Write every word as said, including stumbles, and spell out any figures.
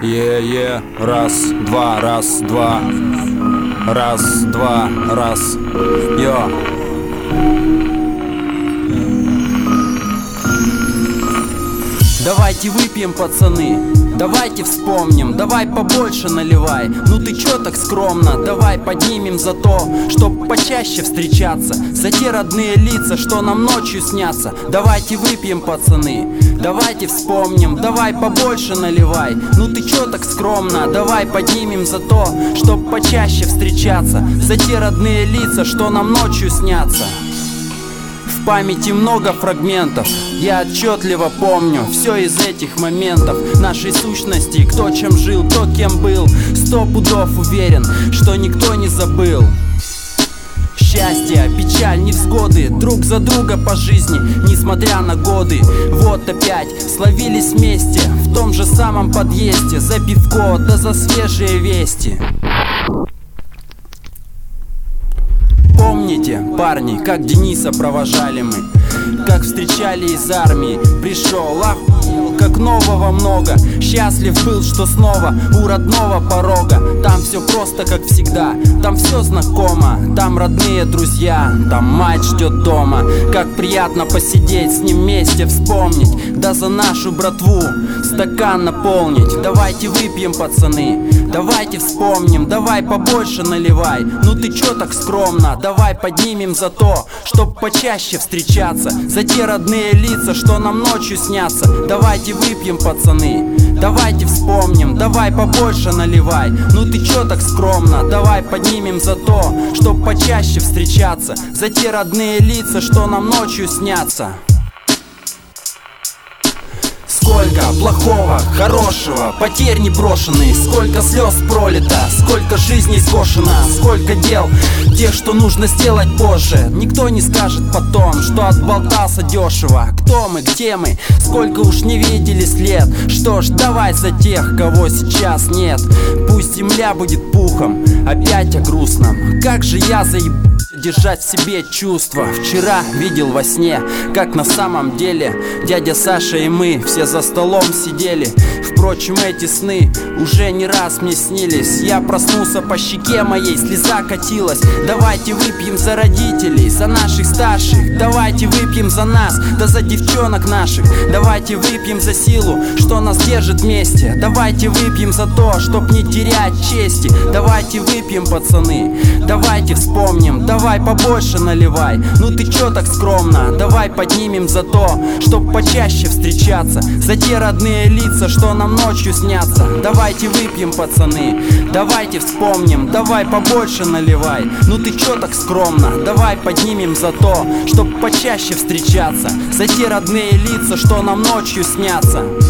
Е-е, раз, два, раз, два. Раз, два, раз. Йо. Давайте выпьем, пацаны, давайте вспомним, давай побольше наливай. Ну ты чё так скромно, давай поднимем за то, чтоб почаще встречаться, за те родные лица, что нам ночью снятся. Давайте выпьем, пацаны, давайте вспомним, давай побольше наливай. Ну ты чё так скромно, давай поднимем за то, чтоб почаще встречаться, за те родные лица, что нам ночью снятся. В памяти много фрагментов, я отчетливо помню все из этих моментов нашей сущности. Кто чем жил, кто кем был, сто пудов уверен, что никто не забыл. Счастье, печаль, невзгоды, друг за друга по жизни, несмотря на годы. Вот опять словились вместе, в том же самом подъезде, за пивко, да за свежие вести. Помните, парни, как Дениса провожали мы, как встречали из армии. Пришел, охуел, как нового много. Счастлив был, что снова у родного порога. Там все просто, как всегда, там все знакомо. Там родные друзья, там мать ждет дома. Как приятно посидеть с ним вместе, вспомнить, да за нашу братву стакан наполнить. Давайте выпьем, пацаны, давайте вспомним, давай побольше наливай. Ну ты чё так скромно, давай поднимем за то, чтоб почаще встречаться, за те родные лица, что нам ночью снятся. Давайте выпьем, пацаны, давайте вспомним, давай побольше наливай. Ну ты чё так скромно, давай поднимем за то, чтоб почаще встречаться, за те родные лица, что нам ночью снятся. Сколько плохого, хорошего, потерь не брошенные, сколько слез пролито, сколько жизней скошено, сколько дел, тех, что нужно сделать позже. Никто не скажет потом, что отболтался дешево. Кто мы, где мы, сколько уж не видели след. Что ж, давай за тех, кого сейчас нет. Пусть земля будет пухом, опять о грустном. Как же я заеб... держать в себе чувства. Вчера видел во сне, как на самом деле дядя Саша и мы все за столом сидели. Впрочем, эти сны уже не раз мне снились. Я проснулся, по щеке моей слеза катилась. Давайте выпьем за родителей, за наших старших. Давайте выпьем за нас, да за девчонок наших. Давайте выпьем за силу, что нас держит вместе. Давайте выпьем за то, чтоб не терять чести. Давайте выпьем, пацаны, давайте вспомним, давай побольше наливай. Ну ты чё так скромно, давай поднимем за то, чтоб почаще встречаться, за те родные лица, что нам ночью снятся. Давайте выпьем, пацаны, давайте вспомним, давай побольше наливай. Ну ты чё так скромно, давай поднимем за то, чтоб почаще встречаться, за те родные лица, что нам ночью снятся.